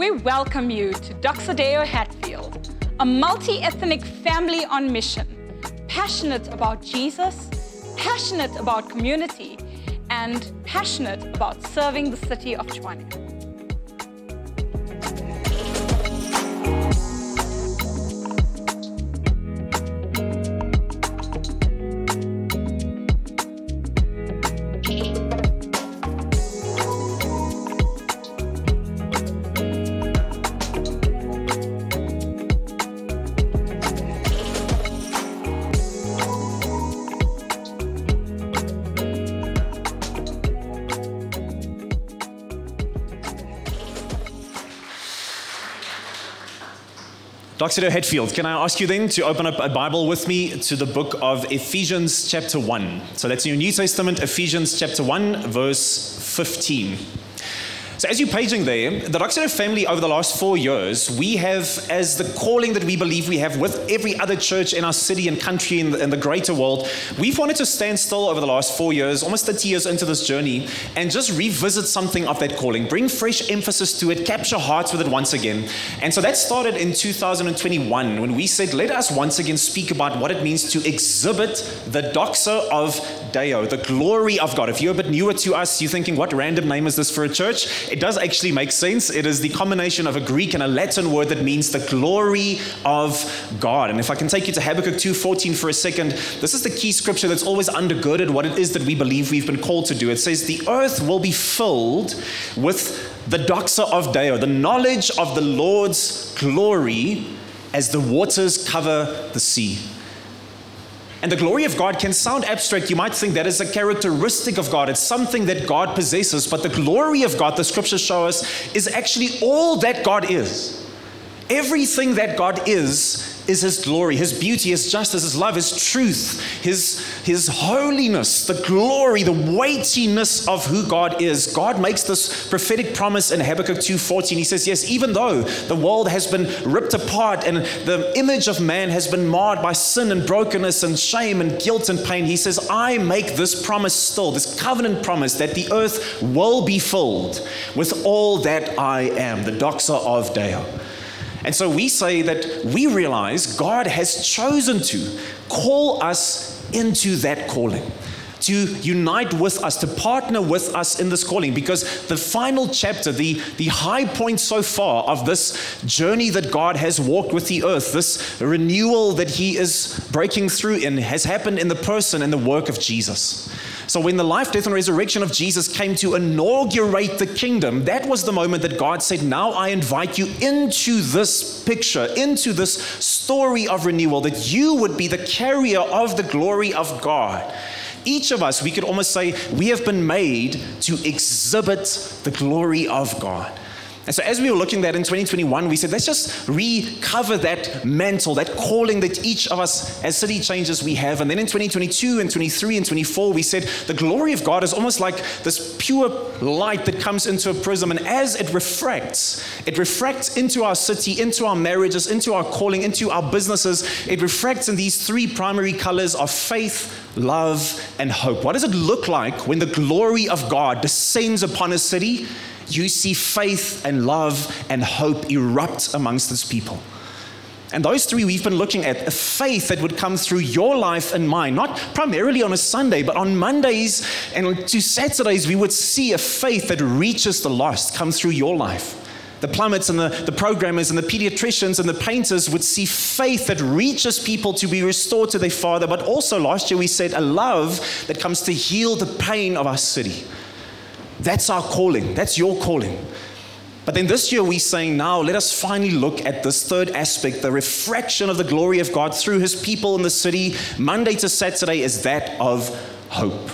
we welcome you to Doxa Deo Hatfield, a multi-ethnic family on mission, passionate about Jesus, passionate about community, and passionate about serving the city of Tshwane. Doxa Deo Hatfield, can I ask you then to open up a Bible with me to the book of Ephesians chapter 1. So that's in your New Testament, Ephesians chapter 1, verse 15. So as you're paging there, the Doxa Deo family over the last 4 years, we have, as the calling that we believe we have with every other church in our city and country in the greater world, we've wanted to stand still over the last 4 years, almost 30 years into this journey, and just revisit something of that calling, bring fresh emphasis to it, capture hearts with it once again. And so that started in 2021 when we said, let us once again speak about what it means to exhibit the Doxa of Deo, the glory of God. If you're a bit newer to us, you're thinking, what random name is this for a church? It does actually make sense. It is the combination of a Greek and a Latin word that means the glory of God. And if I can take you to Habakkuk 2:14 for a second, this is the key scripture that's always undergirded what it is that we believe we've been called to do. It says, the earth will be filled with the Doxa of Deo, the knowledge of the Lord's glory as the waters cover the sea. And the glory of God can sound abstract. You might think that is a characteristic of God. It's something that God possesses. But the glory of God, the scriptures show us, is actually all that God is. Everything that God is His glory, His beauty, His justice, His love, His truth, His holiness, the glory, the weightiness of who God is. God makes this prophetic promise in Habakkuk 2:14. He says, yes, even though the world has been ripped apart and the image of man has been marred by sin and brokenness and shame and guilt and pain, He says, I make this promise still, this covenant promise that the earth will be filled with all that I am, the Doxa of Deo. And so we say that we realize God has chosen to call us into that calling, to unite with us, to partner with us in this calling, because the final chapter, the high point so far of this journey that God has walked with the earth, this renewal that He is breaking through in, has happened in the person and the work of Jesus. So when the life, death, and resurrection of Jesus came to inaugurate the kingdom, that was the moment that God said, now I invite you into this picture, into this story of renewal, that you would be the carrier of the glory of God. Each of us, we could almost say, we have been made to exhibit the glory of God. And so as we were looking at that in 2021, we said, let's just recover that mantle, that calling that each of us as city changers we have. And then in 2022 and 23 and 24, we said the glory of God is almost like this pure light that comes into a prism. And as it refracts into our city, into our marriages, into our calling, into our businesses. It refracts in these three primary colors of faith, love, and hope. What does it look like when the glory of God descends upon a city? You see faith and love and hope erupt amongst His people. And those three we've been looking at, a faith that would come through your life and mine, not primarily on a Sunday, but on Mondays and on 2 Saturdays, we would see a faith that reaches the lost come through your life. The plumbers and the programmers and the pediatricians and the painters would see faith that reaches people to be restored to their Father, but also last year we said a love that comes to heal the pain of our city. That's our calling. That's your calling. But then this year we're saying, now let us finally look at this third aspect, the refraction of the glory of God through His people in the city. Monday to Saturday is that of hope.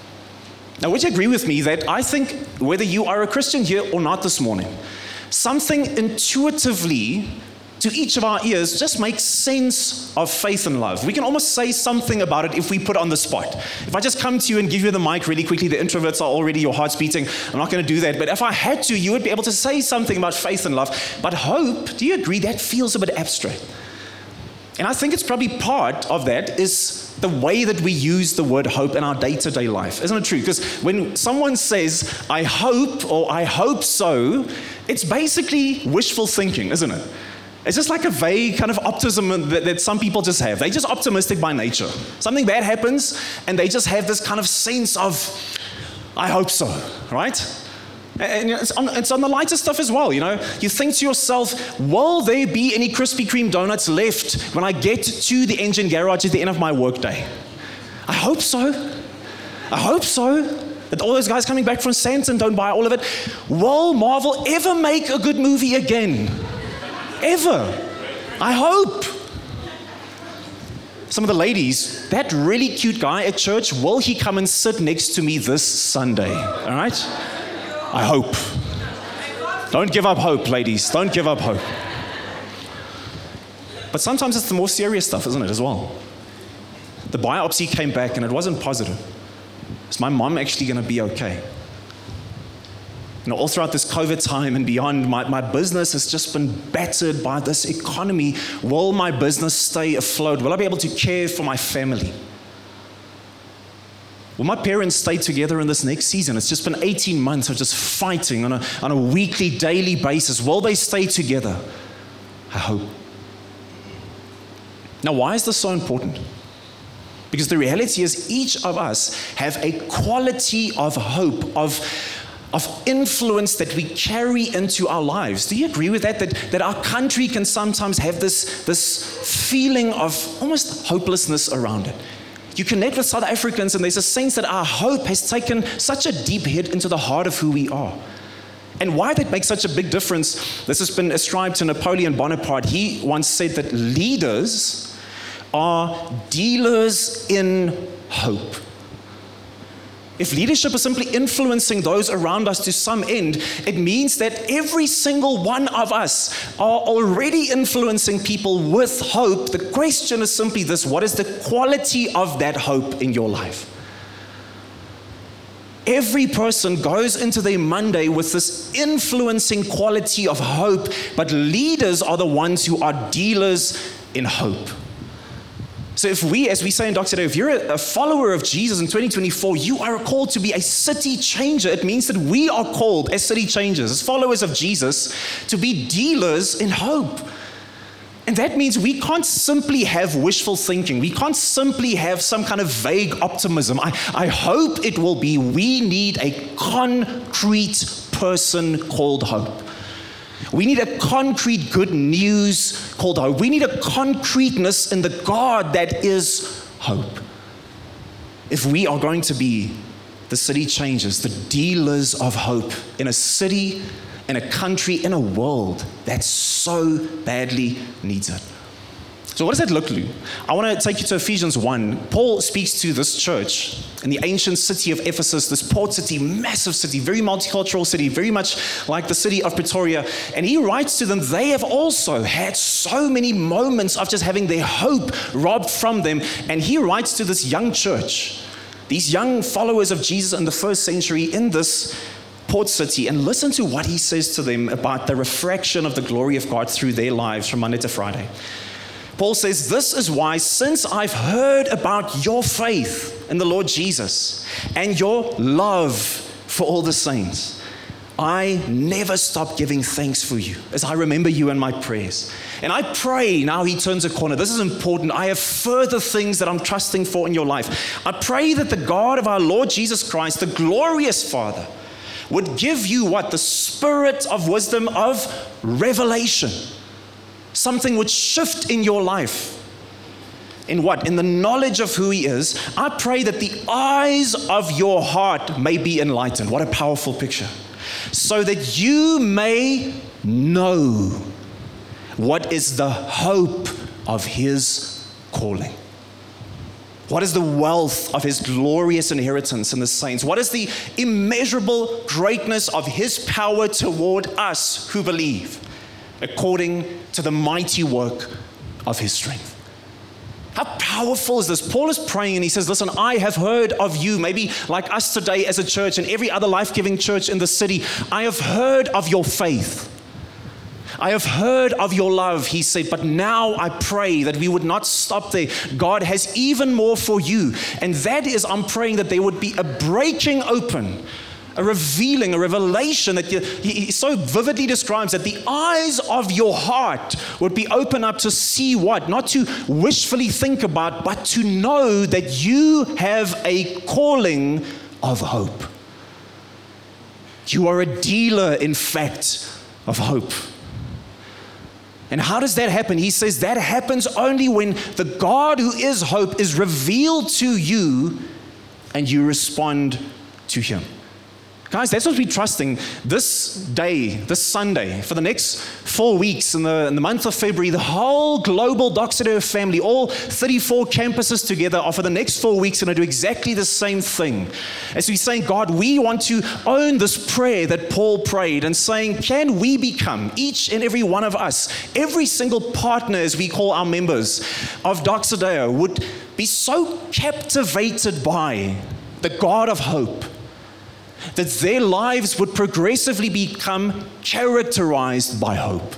Now, would you agree with me that I think whether you are a Christian here or not this morning, something intuitively to each of our ears just makes sense of faith and love. We can almost say something about it if we put on the spot. If I just come to you and give you the mic really quickly, the introverts are already, your heart's beating. I'm not going to do that. But if I had to, you would be able to say something about faith and love. But hope, do you agree that feels a bit abstract? And I think it's probably part of that is the way that we use the word hope in our day-to-day life. Isn't it true? Because when someone says, I hope, or I hope so, it's basically wishful thinking, isn't it? It's just like a vague kind of optimism that some people just have. They're just optimistic by nature. Something bad happens, and they just have this kind of sense of, I hope so, right? And it's on the lighter stuff as well, you know. You think to yourself, will there be any Krispy Kreme donuts left when I get to the engine garage at the end of my workday? I hope so. I hope so. That all those guys coming back from Santon don't buy all of it. Will Marvel ever make a good movie again? Ever? I hope. Some of the ladies, that really cute guy at church, will he come and sit next to me this Sunday? All right? I hope. Don't give up hope, ladies. Don't give up hope. But sometimes it's the more serious stuff, isn't it, as well? The biopsy came back and it wasn't positive. Is my mom actually going to be okay? You know, all throughout this COVID time and beyond, my business has just been battered by this economy. Will my business stay afloat? Will I be able to care for my family? Will my parents stay together in this next season? It's just been 18 months of just fighting on a weekly, daily basis. Will they stay together? I hope. Now, why is this so important? Because the reality is each of us have a quality of hope, of influence that we carry into our lives. Do you agree with that? That our country can sometimes have this feeling of almost hopelessness around it. You connect with South Africans and there's a sense that our hope has taken such a deep hit into the heart of who we are. And why that makes such a big difference, this has been ascribed to Napoleon Bonaparte. He once said that leaders are dealers in hope. If leadership is simply influencing those around us to some end, it means that every single one of us are already influencing people with hope. The question is simply this: what is the quality of that hope in your life? Every person goes into their Monday with this influencing quality of hope, but leaders are the ones who are dealers in hope. So if we, as we say in Doxa Deo, if you're a follower of Jesus in 2024, you are called to be a city changer. It means that we are called as city changers, as followers of Jesus, to be dealers in hope. And that means we can't simply have wishful thinking. We can't simply have some kind of vague optimism. I hope it will be. We need a concrete person called hope. We need a concrete good news called hope. We need a concreteness in the God that is hope. If we are going to be the city changers, the dealers of hope in a city, in a country, in a world that so badly needs it. So what does that look like? I want to take you to Ephesians 1. Paul speaks to this church in the ancient city of Ephesus, this port city, massive city, very multicultural city, very much like the city of Pretoria. And he writes to them, they have also had so many moments of just having their hope robbed from them. And he writes to this young church, these young followers of Jesus in the first century in this port city, and listen to what he says to them about the refraction of the glory of God through their lives from Monday to Friday. Paul says, this is why, since I've heard about your faith in the Lord Jesus and your love for all the saints, I never stop giving thanks for you as I remember you in my prayers. And I pray, now he turns a corner, this is important, I have further things that I'm trusting for in your life. I pray that the God of our Lord Jesus Christ, the glorious Father, would give you what? The spirit of wisdom, of revelation. Something would shift in your life. In what? In the knowledge of who he is. I pray that the eyes of your heart may be enlightened. What a powerful picture. So that you may know what is the hope of his calling. What is the wealth of his glorious inheritance in the saints? What is the immeasurable greatness of his power toward us who believe, according to the mighty work of his strength? How powerful is this? Paul is praying and he says, listen, I have heard of you, maybe like us today as a church and every other life-giving church in the city. I have heard of your faith. I have heard of your love, he said, but now I pray that we would not stop there. God has even more for you. And that is, I'm praying that there would be a breaking open, a revealing, a revelation that he so vividly describes that the eyes of your heart would be open up to see what? Not to wishfully think about, but to know that you have a calling of hope. You are a dealer, in fact, of hope. And how does that happen? He says that happens only when the God who is hope is revealed to you and you respond to him. Guys, that's what we're trusting this day, this Sunday, for the next 4 weeks in the month of February. The whole global Doxa Deo family, all 34 campuses together, are for the next 4 weeks going to do exactly the same thing. As we're saying, God, we want to own this prayer that Paul prayed and saying, can we become, each and every one of us, every single partner, as we call our members of Doxa Deo, would be so captivated by the God of hope that their lives would progressively become characterized by hope.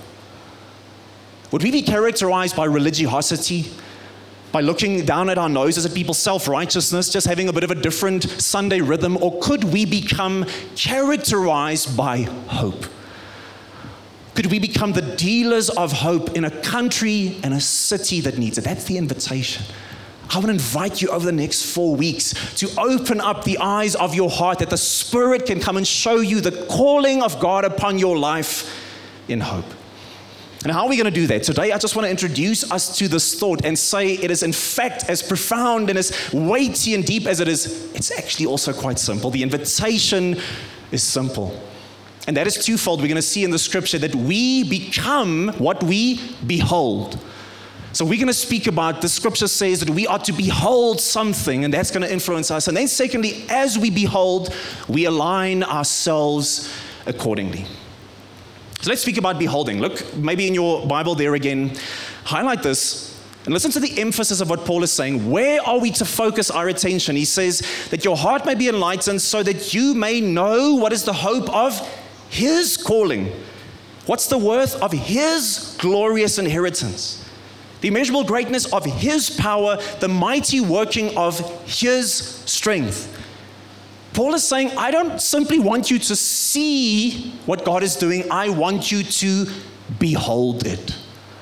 Would we be characterized by religiosity, by looking down at our noses at people's self-righteousness, just having a bit of a different Sunday rhythm, or could we become characterized by hope? Could we become the dealers of hope in a country and a city that needs it? That's the invitation. I want to invite you over the next 4 weeks to open up the eyes of your heart that the Spirit can come and show you the calling of God upon your life in hope. And how are we going to do that? Today, I just want to introduce us to this thought and say it is in fact as profound and as weighty and deep as it is, it's actually also quite simple. The invitation is simple. And that is twofold. We're going to see in the scripture that we become what we behold. So we're going to speak about, the scripture says that we are to behold something, and that's going to influence us. And then secondly, as we behold, we align ourselves accordingly. So let's speak about beholding. Look, maybe in your Bible there again, highlight this and listen to the emphasis of what Paul is saying. Where are we to focus our attention? He says that your heart may be enlightened so that you may know what is the hope of his calling. What's the worth of his glorious inheritance? The immeasurable greatness of his power, the mighty working of his strength. Paul is saying, I don't simply want you to see what God is doing, I want you to behold it.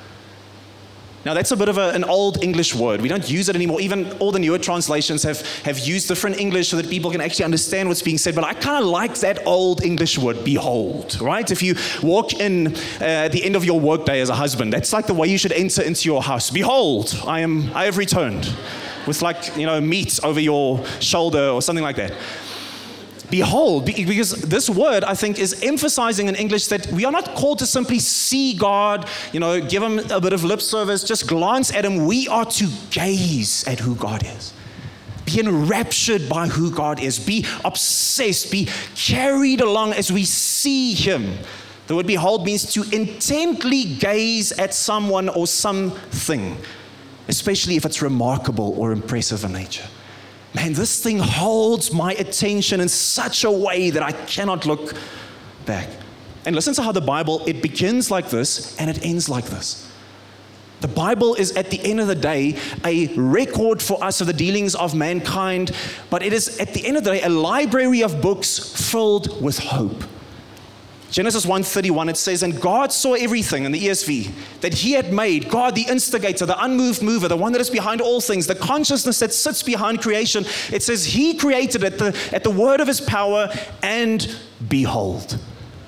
Now that's a bit of an old English word. We don't use it anymore. Even all the newer translations have used different English so that people can actually understand what's being said. But I kind of like that old English word, behold, right? If you walk in at the end of your workday as a husband, that's like the way you should enter into your house. Behold, I have returned, with meat over your shoulder or something like that. Behold, because this word, I think, is emphasizing in English that we are not called to simply see God, give him a bit of lip service, just glance at him. We are to gaze at who God is. Be enraptured by who God is. Be obsessed. Be carried along as we see him. The word behold means to intently gaze at someone or something, especially if it's remarkable or impressive in nature. Man, this thing holds my attention in such a way that I cannot look back. And listen to how the Bible, it begins like this and it ends like this. The Bible is, at the end of the day, a record for us of the dealings of mankind, but it is, at the end of the day, a library of books filled with hope. Genesis 1:31, it says, and God saw everything, in the ESV, that he had made. God, the instigator, the unmoved mover, the one that is behind all things, the consciousness that sits behind creation. It says he created at the word of his power, and behold.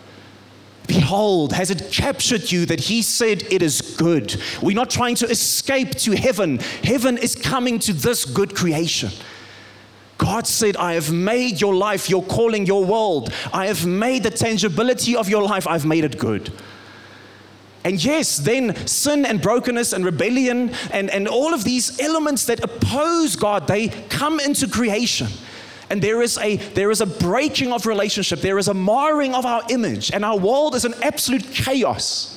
Behold, has it captured you that he said it is good? We're not trying to escape to heaven. Heaven is coming to this good creation. God said, I have made your life, your calling, your world. I have made the tangibility of your life. I've made it good. And yes, then sin and brokenness and rebellion and all of these elements that oppose God, they come into creation. And there is a breaking of relationship. There is a marring of our image. And our world is an absolute chaos.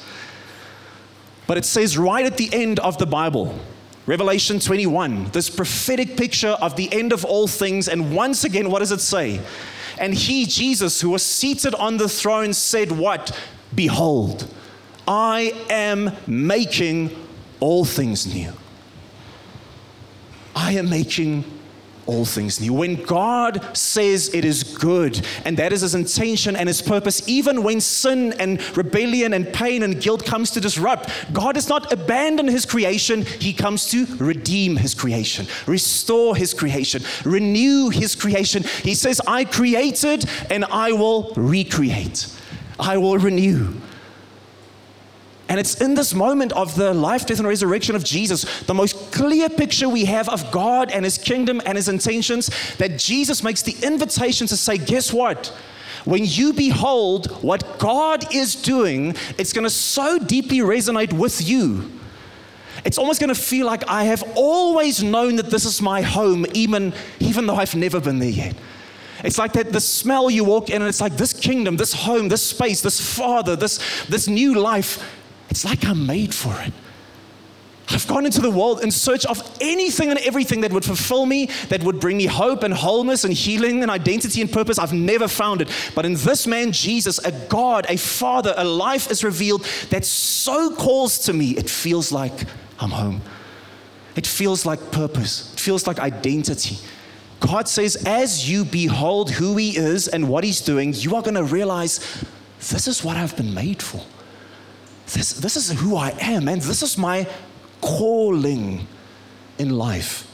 But it says right at the end of the Bible, Revelation 21, this prophetic picture of the end of all things. And once again, what does it say? And he, Jesus, who was seated on the throne, said what? Behold, I am making all things new. I am making all things new. When God says it is good, and that is His intention and His purpose, even when sin and rebellion and pain and guilt comes to disrupt, God does not abandon His creation. He comes to redeem His creation, restore His creation, renew His creation. He says, I created and I will recreate. I will renew. And it's in this moment of the life, death, and resurrection of Jesus, the most clear picture we have of God and His kingdom and His intentions, that Jesus makes the invitation to say, guess what? When you behold what God is doing, it's going to so deeply resonate with you. It's almost going to feel like I have always known that this is my home, even though I've never been there yet. It's like that, the smell you walk in, and it's like this kingdom, this home, this space, this Father, this new life. It's like I'm made for it. I've gone into the world in search of anything and everything that would fulfill me, that would bring me hope and wholeness and healing and identity and purpose. I've never found it. But in this man, Jesus, a God, a Father, a life is revealed that so calls to me, it feels like I'm home. It feels like purpose. It feels like identity. God says, as you behold who He is and what He's doing, you are going to realize, this is what I've been made for. This is who I am, and this is my calling in life.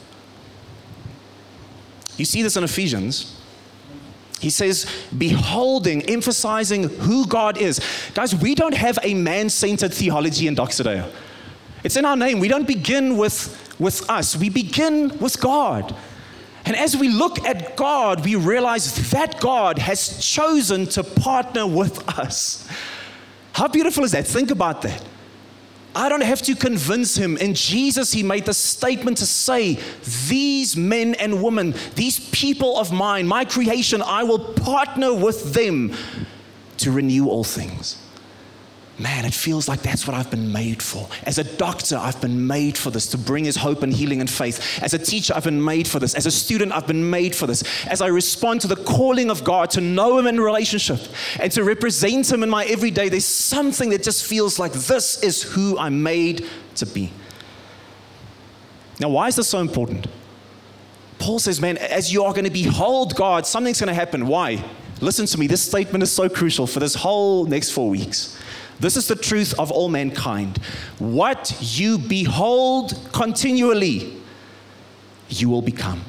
You see this in Ephesians. He says, beholding, emphasizing who God is. Guys, we don't have a man-centered theology in Doxa Deo. It's in our name. We don't begin with us. We begin with God. And as we look at God, we realize that God has chosen to partner with us. How beautiful is that? Think about that. I don't have to convince Him. In Jesus, He made the statement to say, these men and women, these people of mine, my creation, I will partner with them to renew all things. Man, it feels like that's what I've been made for. As a doctor, I've been made for this, to bring His hope and healing and faith. As a teacher, I've been made for this. As a student, I've been made for this. As I respond to the calling of God, to know Him in relationship and to represent Him in my everyday, there's something that just feels like this is who I'm made to be. Now, why is this so important? Paul says, man, as you are going to behold God, something's going to happen. Why? Listen to me. This statement is so crucial for this whole next 4 weeks. This is the truth of all mankind. What you behold continually, you will become.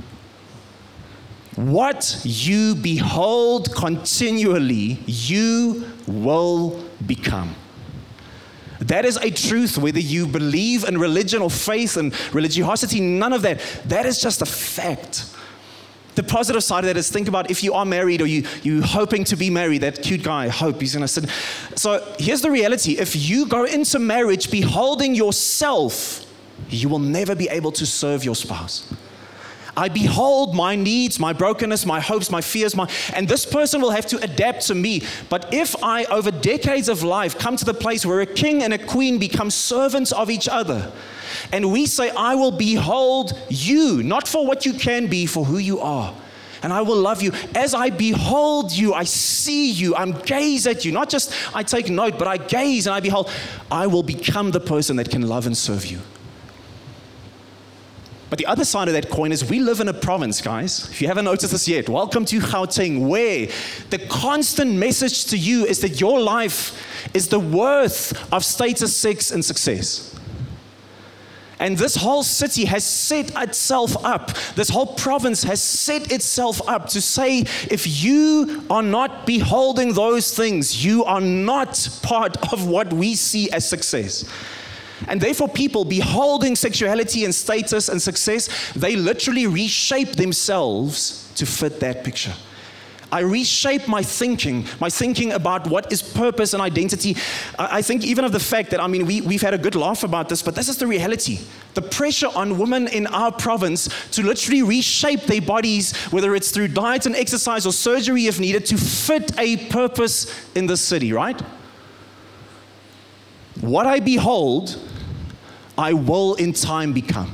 What you behold continually, you will become. That is a truth, whether you believe in religion or faith and religiosity, none of that. That is just a fact. The positive side of that is, think about if you are married or you're hoping to be married, that cute guy, I hope he's going to sit. So here's the reality. If you go into marriage beholding yourself, you will never be able to serve your spouse. I behold my needs, my brokenness, my hopes, my fears, and this person will have to adapt to me. But if I, over decades of life, come to the place where a king and a queen become servants of each other, and we say, I will behold you, not for what you can be, for who you are. And I will love you. As I behold you, I see you, I gaze at you. Not just I take note, but I gaze and I behold. I will become the person that can love and serve you. But the other side of that coin is we live in a province, guys. If you haven't noticed this yet, welcome to Gauteng, where the constant message to you is that your life is the worth of status, sex, and success. And this whole city has set itself up, this whole province has set itself up to say, if you are not beholding those things, you are not part of what we see as success. And therefore people beholding sexuality and status and success, they literally reshape themselves to fit that picture. I reshape my thinking about what is purpose and identity. I think even of the fact that, we've had a good laugh about this, but this is the reality. The pressure on women in our province to literally reshape their bodies, whether it's through diet and exercise or surgery if needed, to fit a purpose in the city, right? What I behold, I will in time become.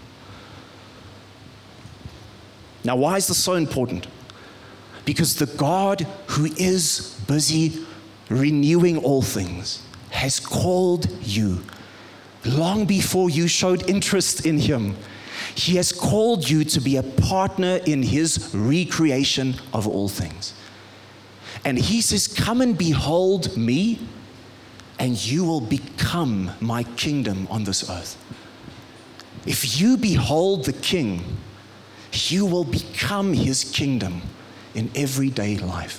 Now, why is this so important? Because the God who is busy renewing all things has called you. Long before you showed interest in him, he has called you to be a partner in his recreation of all things. And he says, come and behold me, and you will become my kingdom on this earth. If you behold the King, you will become his kingdom in everyday life.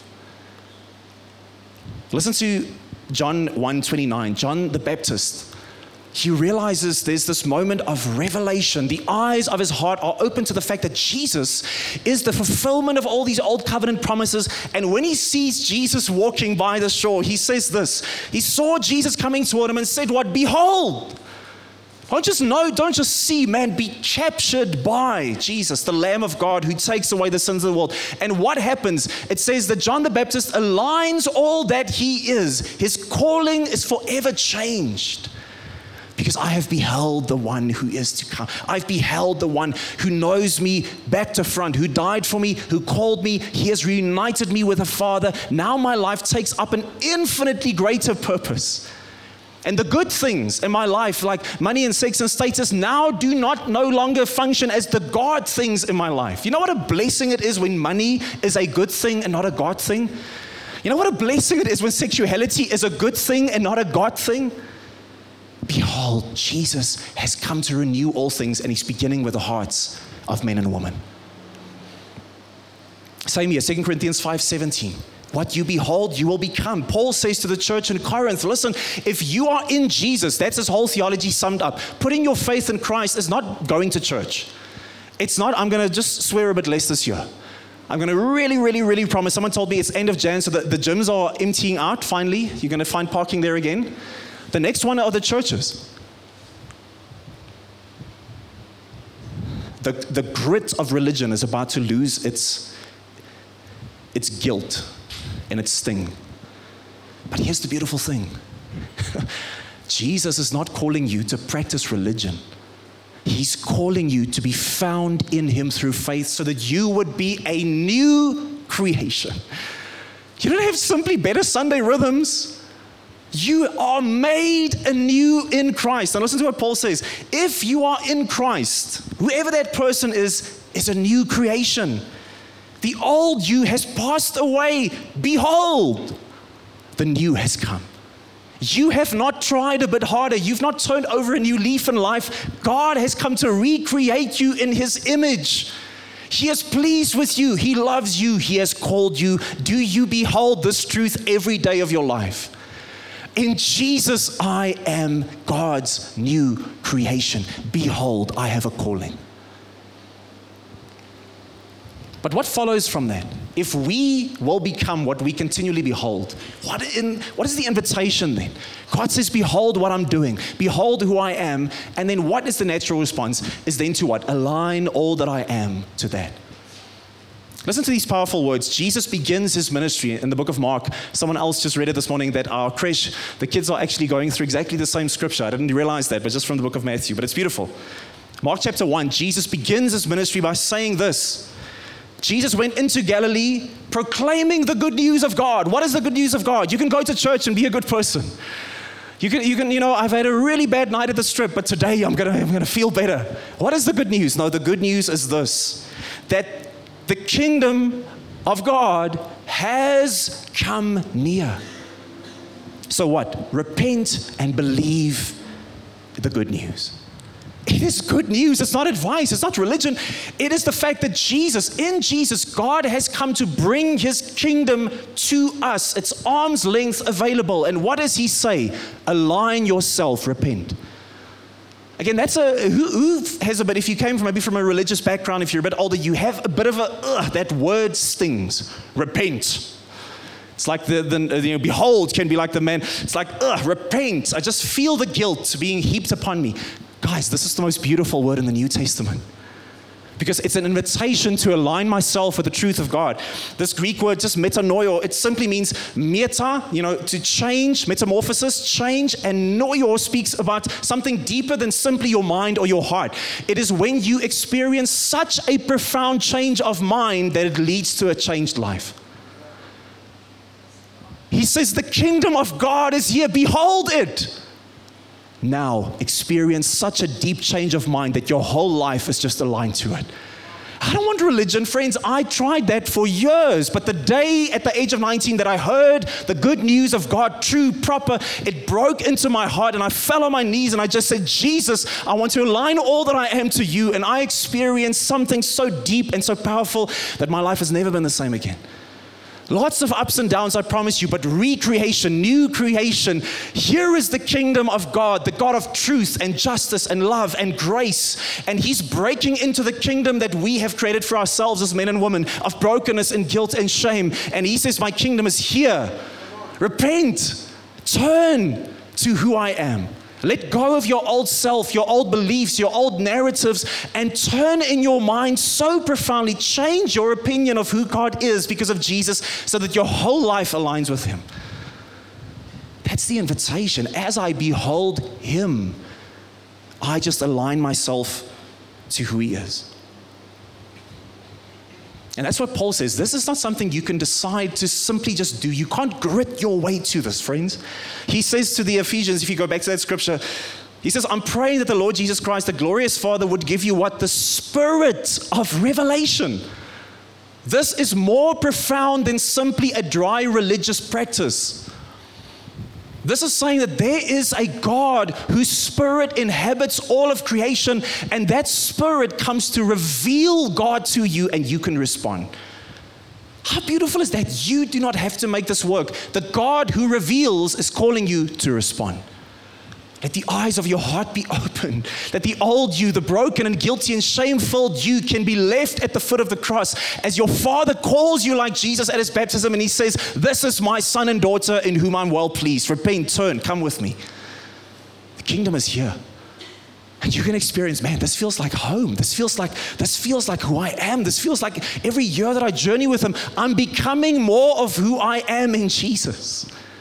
Listen to John 1:29. John the Baptist, he realizes there's this moment of revelation. The eyes of his heart are open to the fact that Jesus is the fulfillment of all these old covenant promises. And when he sees Jesus walking by the shore, he says this. He saw Jesus coming toward him and said, what? Behold! Don't just see, man, be captured by Jesus, the Lamb of God who takes away the sins of the world. And what happens? It says that John the Baptist aligns all that he is. His calling is forever changed. Because I have beheld the one who is to come. I've beheld the one who knows me back to front, who died for me, who called me. He has reunited me with the Father. Now my life takes up an infinitely greater purpose. And the good things in my life, like money and sex and status, now do not no longer function as the God things in my life. You know what a blessing it is when money is a good thing and not a God thing? You know what a blessing it is when sexuality is a good thing and not a God thing? Behold, Jesus has come to renew all things, and he's beginning with the hearts of men and women. Same here, 2 Corinthians 5:17. What you behold, you will become. Paul says to the church in Corinth, listen, if you are in Jesus, that's his whole theology summed up. Putting your faith in Christ is not going to church. It's not, I'm going to just swear a bit less this year. I'm going to really promise. Someone told me it's end of Jan, so the gyms are emptying out finally. You're going to find parking there again. The next one are the churches. The grit of religion is about to lose its guilt and its sting. But here's the beautiful thing. Jesus is not calling you to practice religion. He's calling you to be found in him through faith so that you would be a new creation. You don't have simply better Sunday rhythms. You are made anew in Christ. And listen to what Paul says. If you are in Christ, whoever that person is a new creation. The old you has passed away. Behold, the new has come. You have not tried a bit harder. You've not turned over a new leaf in life. God has come to recreate you in his image. He is pleased with you. He loves you. He has called you. Do you behold this truth every day of your life? In Jesus, I am God's new creation. Behold, I have a calling. But what follows from that? If we will become what we continually behold, what is the invitation then? God says, behold what I'm doing. Behold who I am. And then what is the natural response? Is then to what? Align all that I am to that. Listen to these powerful words. Jesus begins his ministry in the book of Mark. Someone else just read it this morning that our creche, the kids are actually going through exactly the same scripture. I didn't realize that, but just from the book of Matthew. But it's beautiful. Mark chapter 1, Jesus begins his ministry by saying this. Jesus went into Galilee proclaiming the good news of God. What is the good news of God? You can go to church and be a good person. You can, I've had a really bad night at the strip, but today I'm gonna feel better. What is the good news? No, the good news is this, that the kingdom of God has come near. So what? Repent and believe the good news. It is good news. It's not advice. It's not religion. It is the fact that in Jesus, God has come to bring his kingdom to us. It's arm's length available. And what does he say? Align yourself, repent. Again, that's who has a bit, if you came maybe from a religious background, if you're a bit older, you have a bit of that word stings. Repent. It's like behold can be like the man. It's like, repent. I just feel the guilt being heaped upon me. Guys, this is the most beautiful word in the New Testament because it's an invitation to align myself with the truth of God. This Greek word, just metanoio, it simply means meta, to change, metamorphosis, change, and noio speaks about something deeper than simply your mind or your heart. It is when you experience such a profound change of mind that it leads to a changed life. He says, the kingdom of God is here. Behold it. Now experience such a deep change of mind that your whole life is just aligned to it. I don't want religion, friends. I tried that for years, but the day at the age of 19 that I heard the good news of God, true, proper, it broke into my heart and I fell on my knees and I just said, Jesus, I want to align all that I am to you. And I experienced something so deep and so powerful that my life has never been the same again. Lots of ups and downs, I promise you, but recreation, new creation. Here is the kingdom of God, the God of truth and justice and love and grace. And He's breaking into the kingdom that we have created for ourselves as men and women of brokenness and guilt and shame. And He says, my kingdom is here. Repent, turn to who I am. Let go of your old self, your old beliefs, your old narratives, and turn in your mind so profoundly. Change your opinion of who God is because of Jesus so that your whole life aligns with Him. That's the invitation. As I behold Him, I just align myself to who He is. And that's what Paul says. This is not something you can decide to simply just do. You can't grit your way to this, friends. He says to the Ephesians, if you go back to that scripture, he says, I'm praying that the Lord Jesus Christ, the glorious Father, would give you what? The spirit of revelation. This is more profound than simply a dry religious practice. This is saying that there is a God whose spirit inhabits all of creation, and that spirit comes to reveal God to you, and you can respond. How beautiful is that? You do not have to make this work. The God who reveals is calling you to respond. Let the eyes of your heart be open. That the old you, the broken and guilty and shame-filled you can be left at the foot of the cross as your Father calls you like Jesus at His baptism and He says, this is my son and daughter in whom I'm well pleased. Repent, turn, come with me. The kingdom is here. And you can experience, man, this feels like home. This feels like who I am. This feels like every year that I journey with Him, I'm becoming more of who I am in Jesus.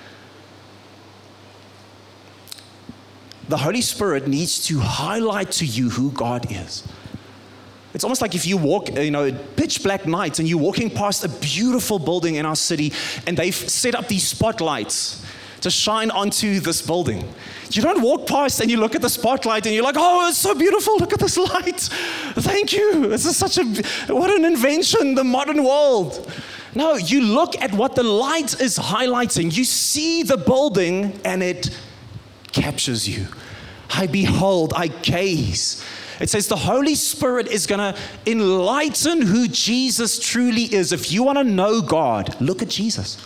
The Holy Spirit needs to highlight to you who God is. It's almost like if you walk, pitch black nights and you're walking past a beautiful building in our city and they've set up these spotlights to shine onto this building. You don't walk past and you look at the spotlight and you're like, oh, it's so beautiful, look at this light. Thank you. This is what an invention, the modern world. No, you look at what the light is highlighting. You see the building and it captures you. I behold, I gaze. It says the Holy Spirit is going to enlighten who Jesus truly is. If you want to know God, look at Jesus.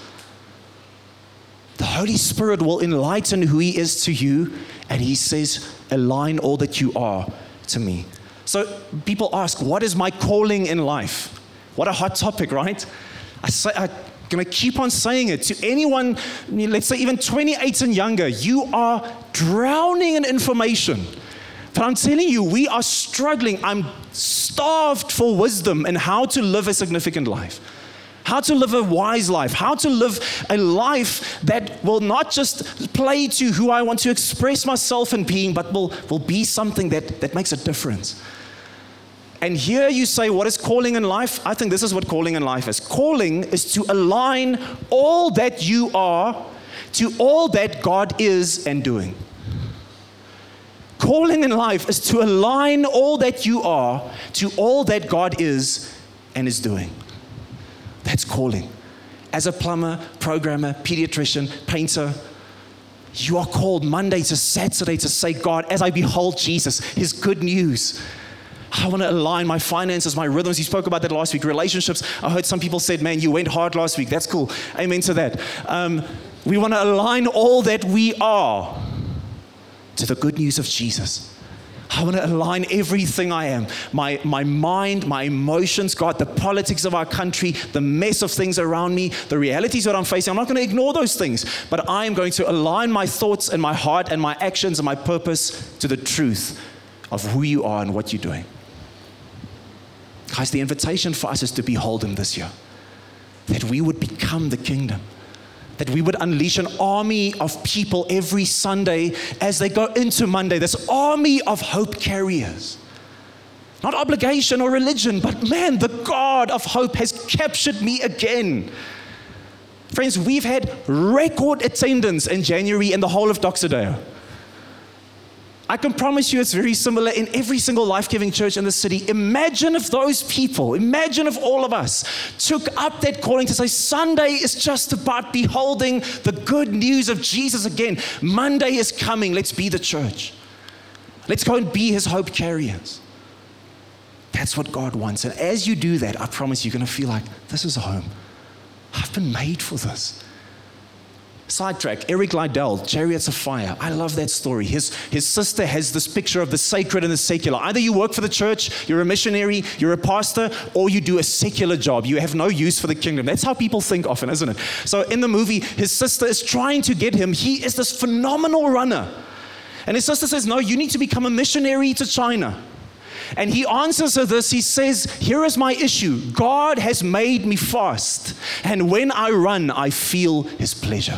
The Holy Spirit will enlighten who He is to you, and He says, align all that you are to me. So people ask, what is my calling in life? What a hot topic, right? I'm going to keep on saying it to anyone, let's say even 28 and younger. You are drowning in information. But I'm telling you, we are struggling. I'm starved for wisdom and how to live a significant life, how to live a wise life, how to live a life that will not just play to who I want to express myself in being, but will be something that makes a difference. And here you say, what is calling in life? I think this is what calling in life is. Calling is to align all that you are to all that God is and doing. Calling in life is to align all that you are to all that God is and is doing. That's calling. As a plumber, programmer, pediatrician, painter, you are called Monday to Saturday to say, God, as I behold Jesus, His good news, I want to align my finances, my rhythms. You spoke about that last week. Relationships. I heard some people said, man, you went hard last week. That's cool. Amen to that. We want to align all that we are to the good news of Jesus. I want to align everything I am. My mind, my emotions, God, the politics of our country, the mess of things around me, the realities that I'm facing. I'm not going to ignore those things, but I am going to align my thoughts and my heart and my actions and my purpose to the truth of who you are and what you're doing. Guys, the invitation for us is to behold Him this year. That we would become the kingdom. That we would unleash an army of people every Sunday as they go into Monday. This army of hope carriers. Not obligation or religion, but man, the God of hope has captured me again. Friends, we've had record attendance in January in the whole of Doxa Deo. I can promise you it's very similar in every single life-giving church in the city. Imagine if those people, imagine if all of us took up that calling to say, Sunday is just about beholding the good news of Jesus again. Monday is coming. Let's be the church. Let's go and be his hope carriers. That's what God wants. And as you do that, I promise you're going to feel like, this is home. I've been made for this. Sidetrack, Eric Liddell, Chariots of Fire. I love that story. His sister has this picture of the sacred and the secular. Either you work for the church, you're a missionary, you're a pastor, or you do a secular job. You have no use for the kingdom. That's how people think often, isn't it? So in the movie, his sister is trying to get him. He is this phenomenal runner. And his sister says, no, you need to become a missionary to China. And he answers her this. He says, here is my issue. God has made me fast. And when I run, I feel his pleasure.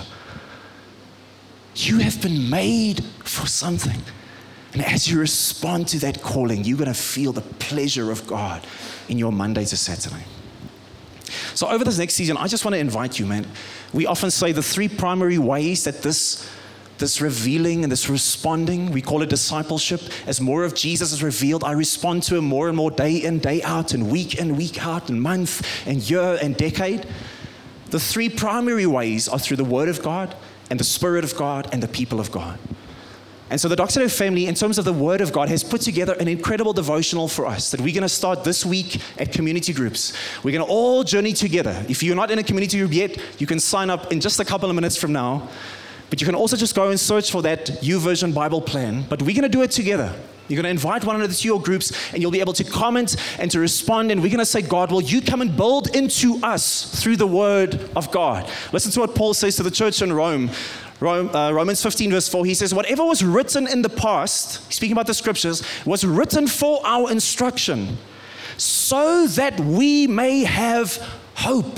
You have been made for something. And as you respond to that calling, you're going to feel the pleasure of God in your Monday to Saturday. So over this next season, I just want to invite you, man. We often say the three primary ways that this revealing and this responding, we call it discipleship. As more of Jesus is revealed, I respond to him more and more day in, day out, and week in, week out, and month, and year, and decade. The three primary ways are through the Word of God, and the Spirit of God, and the people of God. And so the Doxa Deo family, in terms of the Word of God, has put together an incredible devotional for us that we're going to start this week at community groups. We're going to all journey together. If you're not in a community group yet, you can sign up in just a couple of minutes from now. But you can also just go and search for that YouVersion Bible plan. But we're going to do it together. You're going to invite one another to your groups, and you'll be able to comment and to respond. And we're going to say, God, will you come and build into us through the Word of God? Listen to what Paul says to the church in Rome. Romans 15 verse 4, he says, whatever was written in the past, speaking about the scriptures, was written for our instruction, so that we may have hope.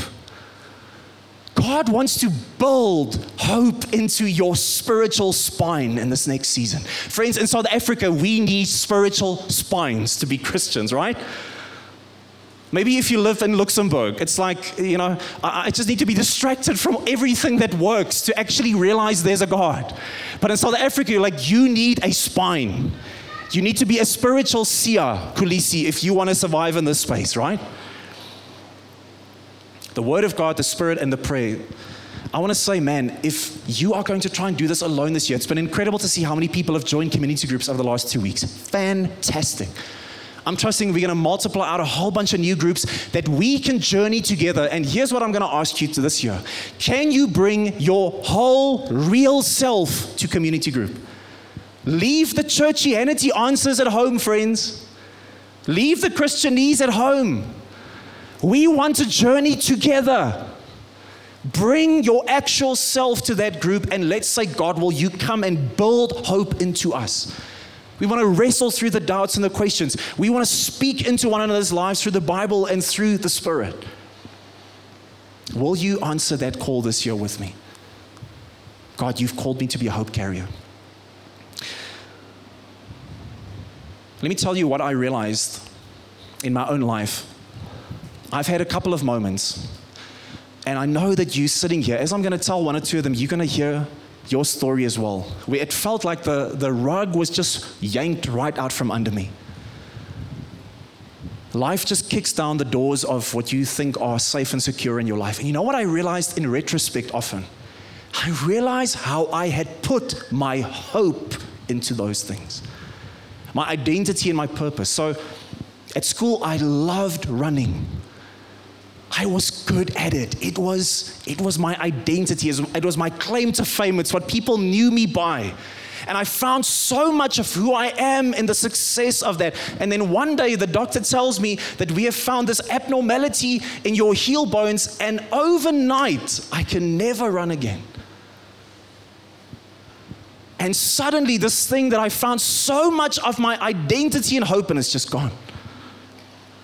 God wants to build hope into your spiritual spine in this next season. Friends, in South Africa, we need spiritual spines to be Christians, right? Maybe if you live in Luxembourg, it's like, I just need to be distracted from everything that works to actually realize there's a God. But in South Africa, you need a spine. You need to be a spiritual Sia Kulisi if you want to survive in this space, right? The Word of God, the Spirit, and the prayer. I want to say, man, if you are going to try and do this alone this year, it's been incredible to see how many people have joined community groups over the last 2 weeks. Fantastic. I'm trusting we're going to multiply out a whole bunch of new groups that we can journey together. And here's what I'm going to ask you to this year. Can you bring your whole real self to community group? Leave the churchianity answers at home, friends. Leave the Christianese at home. We want to journey together. Bring your actual self to that group, and let's say, God, will you come and build hope into us? We want to wrestle through the doubts and the questions. We want to speak into one another's lives through the Bible and through the Spirit. Will you answer that call this year with me? God, you've called me to be a hope carrier. Let me tell you what I realized in my own life. I've had a couple of moments, and I know that you sitting here, as I'm going to tell one or two of them, you're going to hear your story as well, where it felt like the rug was just yanked right out from under me. Life just kicks down the doors of what you think are safe and secure in your life. And you know what I realized in retrospect often? I realized how I had put my hope into those things, my identity and my purpose. So at school, I loved running. I was good at it. It was my identity. It was my claim to fame. It's what people knew me by. And I found so much of who I am in the success of that. And then one day the doctor tells me that we have found this abnormality in your heel bones, and overnight I can never run again. And suddenly this thing that I found so much of my identity and hope in is just gone.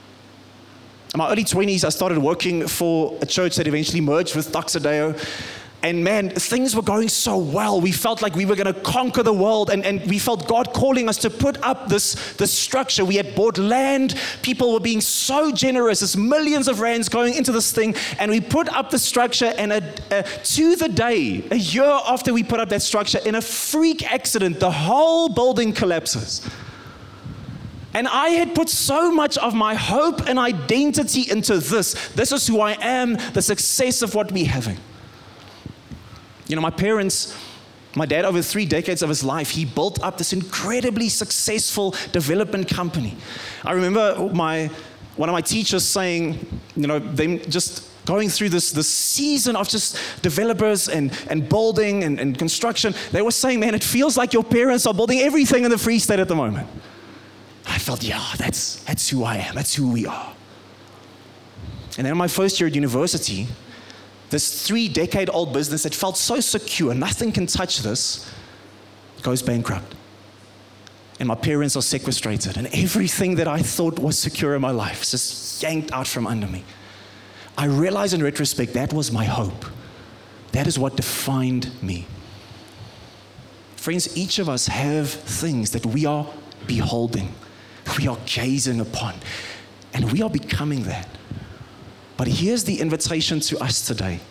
In my early 20s, I started working for a church that eventually merged with Doxa Deo. And man, things were going so well. We felt like we were going to conquer the world, and we felt God calling us to put up this structure. We had bought land. People were being so generous. There's millions of rands going into this thing, and we put up the structure, and to the day, a year after we put up that structure, in a freak accident, the whole building collapses. And I had put so much of my hope and identity into this. This is who I am, the success of what we're having. You know, my parents, my dad, over 3 decades of his life, he built up this incredibly successful development company. I remember one of my teachers saying, you know, them just going through this season of just developers and building and construction. They were saying, man, it feels like your parents are building everything in the Free State at the moment. I felt, yeah, that's who I am. That's who we are. And then in my first year at university, this 3-decade-old business that felt so secure, nothing can touch this, goes bankrupt. And my parents are sequestrated, and everything that I thought was secure in my life is just yanked out from under me. I realize in retrospect that was my hope. That is what defined me. Friends, each of us have things that we are beholding, we are gazing upon, and we are becoming that. But here's the invitation to us today.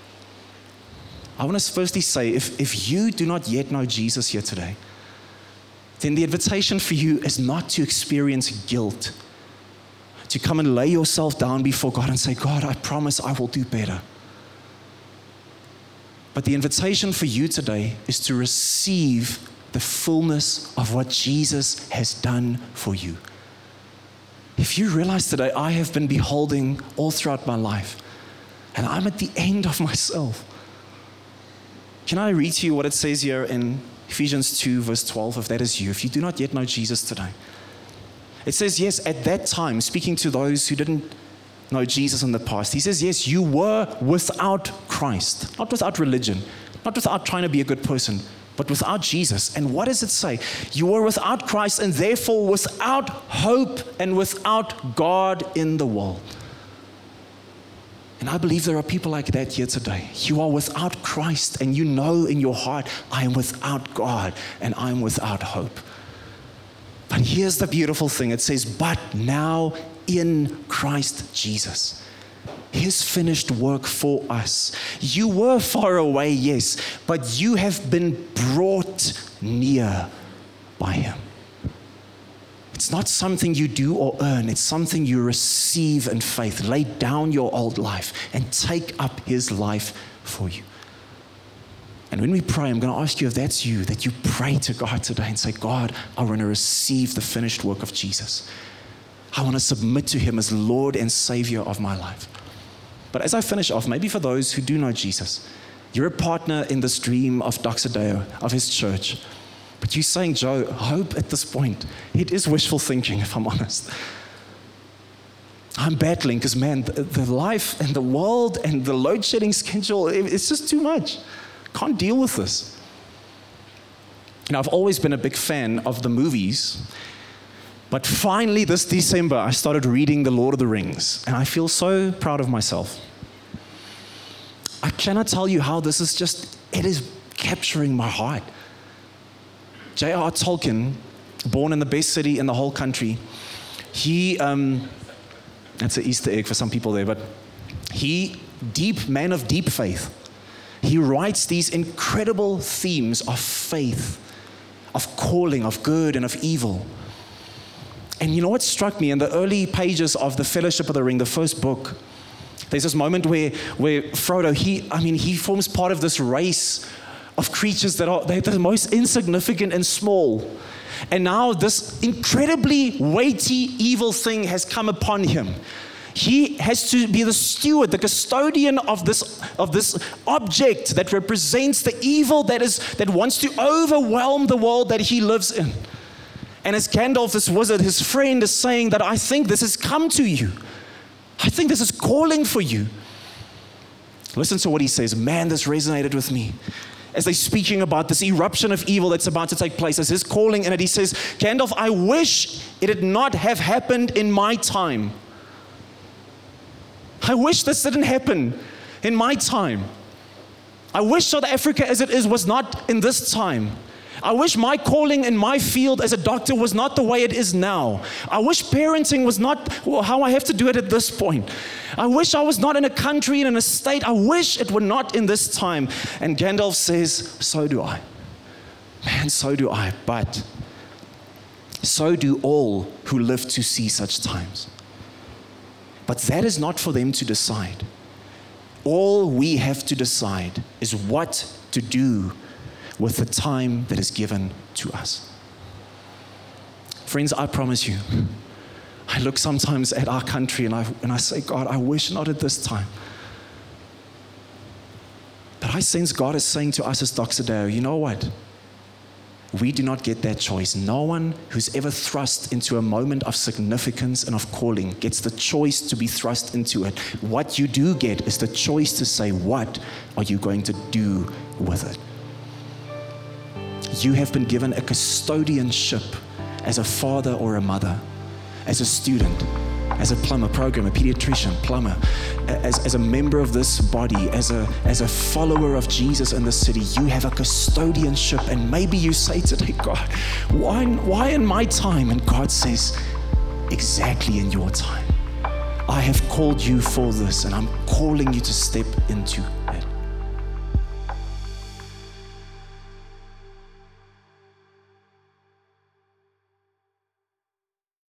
I want to firstly say, if you do not yet know Jesus here today, then the invitation for you is not to experience guilt, to come and lay yourself down before God and say, God, I promise I will do better. But the invitation for you today is to receive the fullness of what Jesus has done for you. If you realize today, I have been beholding all throughout my life, and I'm at the end of myself. Can I read to you what it says here in Ephesians 2, verse 12, if that is you, if you do not yet know Jesus today? It says, yes, at that time, speaking to those who didn't know Jesus in the past, he says, yes, you were without Christ, not without religion, not without trying to be a good person, but without Jesus. And what does it say? You were without Christ and therefore without hope and without God in the world. And I believe there are people like that here today. You are without Christ and you know in your heart, I am without God and I am without hope. But here's the beautiful thing. It says, but now in Christ Jesus, His finished work for us. You were far away, yes, but you have been brought near by Him. It's not something you do or earn. It's something you receive in faith. Lay down your old life and take up His life for you. And when we pray, I'm going to ask you if that's you, that you pray to God today and say, God, I want to receive the finished work of Jesus. I want to submit to Him as Lord and Savior of my life. But as I finish off, maybe for those who do know Jesus, you're a partner in this dream of Doxa Deo, of His church. But you're saying, Joe, hope at this point, it is wishful thinking, if I'm honest. I'm battling because, man, the life and the world and the load shedding schedule, it's just too much. Can't deal with this. You know, I've always been a big fan of the movies, but finally this December I started reading The Lord of the Rings, and I feel so proud of myself. I cannot tell you how this is just, it is capturing my heart. J.R.R. Tolkien, born in the best city in the whole country, he, that's an Easter egg for some people there, but man of deep faith. He writes these incredible themes of faith, of calling, of good and of evil. And you know what struck me in the early pages of The Fellowship of the Ring, the first book, there's this moment where Frodo, he forms part of this race of creatures they're the most insignificant and small. And now this incredibly weighty evil thing has come upon him. He has to be the steward, the custodian of this object that represents the evil that wants to overwhelm the world that he lives in. And as Gandalf, this wizard, his friend, is saying that I think this has come to you. I think this is calling for you. Listen to what he says. Man, this resonated with me. As they're speaking about this eruption of evil that's about to take place, as his calling in it, he says, Gandalf, I wish it had not have happened in my time. I wish this didn't happen in my time. I wish South Africa as it is was not in this time. I wish my calling in my field as a doctor was not the way it is now. I wish parenting was not how I have to do it at this point. I wish I was not in a country and in a state. I wish it were not in this time. And Gandalf says, so do I. Man, so do I. But so do all who live to see such times. But that is not for them to decide. All we have to decide is what to do with the time that is given to us. Friends, I promise you, I look sometimes at our country and I say, God, I wish not at this time. But I sense God is saying to us as Doxa Deo, you know what? We do not get that choice. No one who's ever thrust into a moment of significance and of calling gets the choice to be thrust into it. What you do get is the choice to say, what are you going to do with it? You have been given a custodianship as a father or a mother, as a student, as a plumber, programmer, pediatrician, plumber, as a member of this body, as a follower of Jesus in the city. You have a custodianship, and maybe you say today, God, why in my time? And God says, exactly in your time. I have called you for this, and I'm calling you to step into